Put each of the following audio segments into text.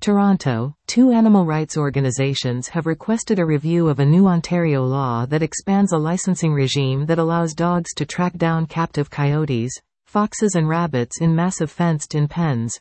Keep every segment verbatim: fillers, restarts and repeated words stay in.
Toronto, two animal rights organizations have requested a review of a new Ontario law that expands a licensing regime that allows dogs to track down captive coyotes, foxes and rabbits in massive fenced-in pens.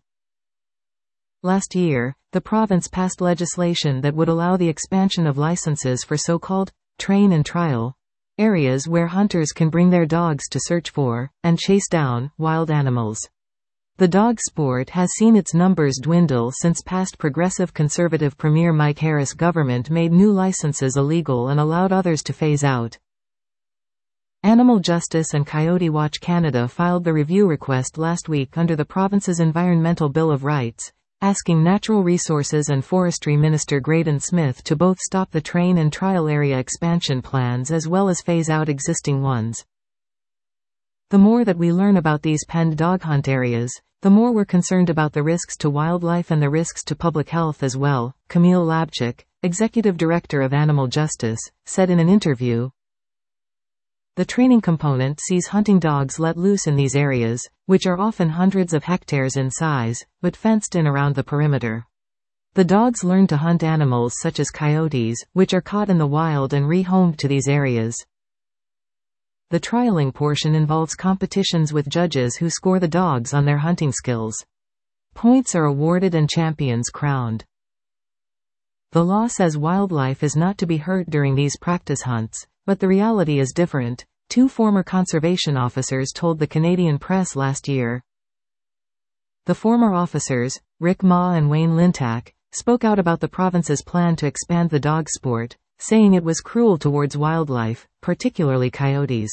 Last year, the province passed legislation that would allow the expansion of licenses for so-called train and trial areas where hunters can bring their dogs to search for, and chase down, wild animals. The dog sport has seen its numbers dwindle since past Progressive Conservative Premier Mike Harris' government made new licenses illegal and allowed others to phase out. Animal Justice and Coyote Watch Canada filed the review request last week under the province's Environmental Bill of Rights, asking Natural Resources and Forestry Minister Graydon Smith to both stop the train and trial area expansion plans as well as phase out existing ones. The more that we learn about these penned dog hunt areas, the more we're concerned about the risks to wildlife and the risks to public health as well, Camille Labchuk, executive director of Animal Justice, said in an interview. The training component sees hunting dogs let loose in these areas, which are often hundreds of hectares in size, but fenced in around the perimeter. The dogs learn to hunt animals such as coyotes, which are caught in the wild and rehomed to these areas. The trialing portion involves competitions with judges who score the dogs on their hunting skills. Points are awarded and champions crowned. The law says wildlife is not to be hurt during these practice hunts, but the reality is different, two former conservation officers told the Canadian Press last year. The former officers, Rick Ma and Wayne Lintack, spoke out about the province's plan to expand the dog sport, saying it was cruel towards wildlife, particularly coyotes.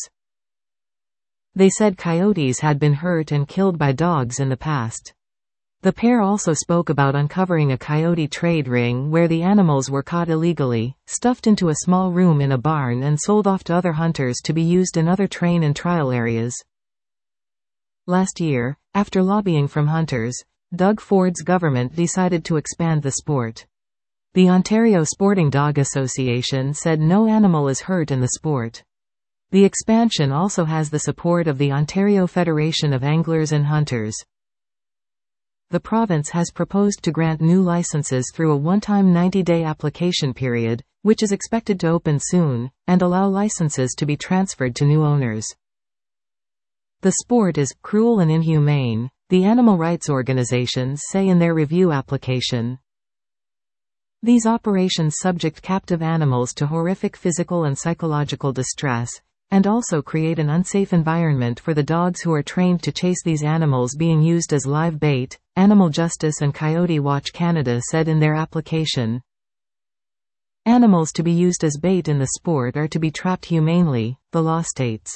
They said coyotes had been hurt and killed by dogs in the past. The pair also spoke about uncovering a coyote trade ring where the animals were caught illegally, stuffed into a small room in a barn and sold off to other hunters to be used in other train and trial areas. Last year, after lobbying from hunters, Doug Ford's government decided to expand the sport. The Ontario Sporting Dog Association said no animal is hurt in the sport. The expansion also has the support of the Ontario Federation of Anglers and Hunters. The province has proposed to grant new licenses through a one-time ninety-day application period, which is expected to open soon, and allow licenses to be transferred to new owners. The sport is cruel and inhumane, the animal rights organizations say in their review application. These operations subject captive animals to horrific physical and psychological distress, and also create an unsafe environment for the dogs who are trained to chase these animals being used as live bait, Animal Justice and Coyote Watch Canada said in their application. Animals to be used as bait in the sport are to be trapped humanely, the law states.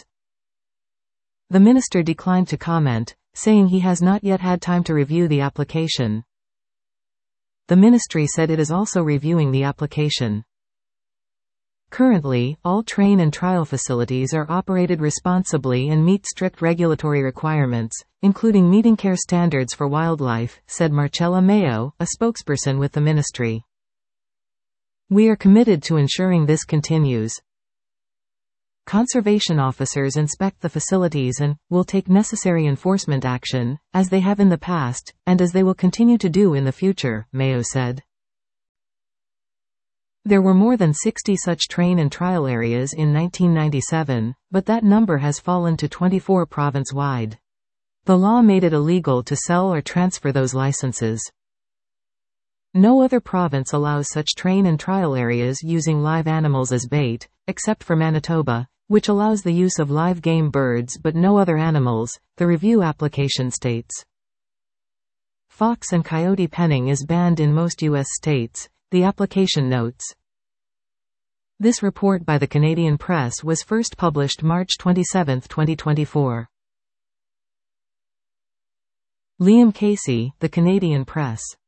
The minister declined to comment, saying he has not yet had time to review the application. The ministry said it is also reviewing the application. Currently, all train and trial facilities are operated responsibly and meet strict regulatory requirements, including meeting care standards for wildlife, said Marcella Mayo, a spokesperson with the ministry. We are committed to ensuring this continues. Conservation officers inspect the facilities and will take necessary enforcement action, as they have in the past, and as they will continue to do in the future, Mayo said. There were more than sixty such train and trial areas in nineteen ninety-seven, but that number has fallen to twenty-four province-wide. The law made it illegal to sell or transfer those licenses. No other province allows such train and trial areas using live animals as bait, except for Manitoba, which allows the use of live game birds but no other animals, the review application states. Fox and coyote penning is banned in most U S states, the application notes. This report by the Canadian Press was first published March twenty-seventh, twenty twenty-four. Liam Casey, The Canadian Press.